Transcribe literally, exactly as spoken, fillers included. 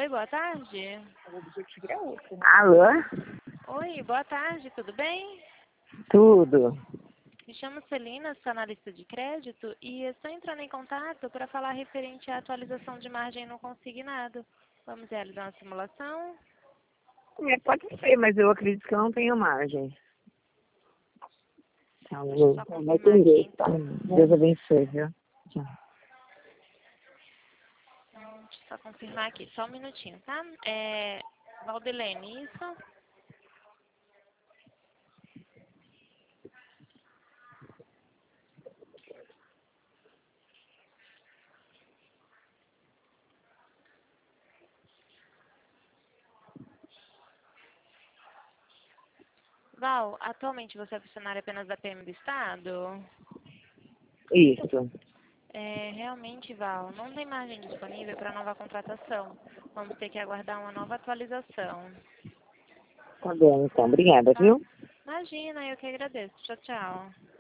boa tarde. Alô? Oi, boa tarde, tudo bem? Tudo. Me chamo Celina, sou analista de crédito e estou entrando em contato para falar referente à atualização de margem no consignado. Vamos realizar uma simulação? É, pode ser, mas eu acredito que eu não tenho margem. Tá, Deixa eu eu só vou confirmar atender, aqui, tá? então. Deus abençoe, viu? Tchau. Deixa eu só confirmar aqui, só um minutinho, tá? É, Valdelene, isso? Val, atualmente você é funcionário apenas da P M do Estado? Isso. É, realmente, Val, não tem margem disponível para nova contratação. Vamos ter que aguardar uma nova atualização. Tá bom, então. Obrigada, Tá? viu? Imagina, eu que agradeço. Tchau, tchau.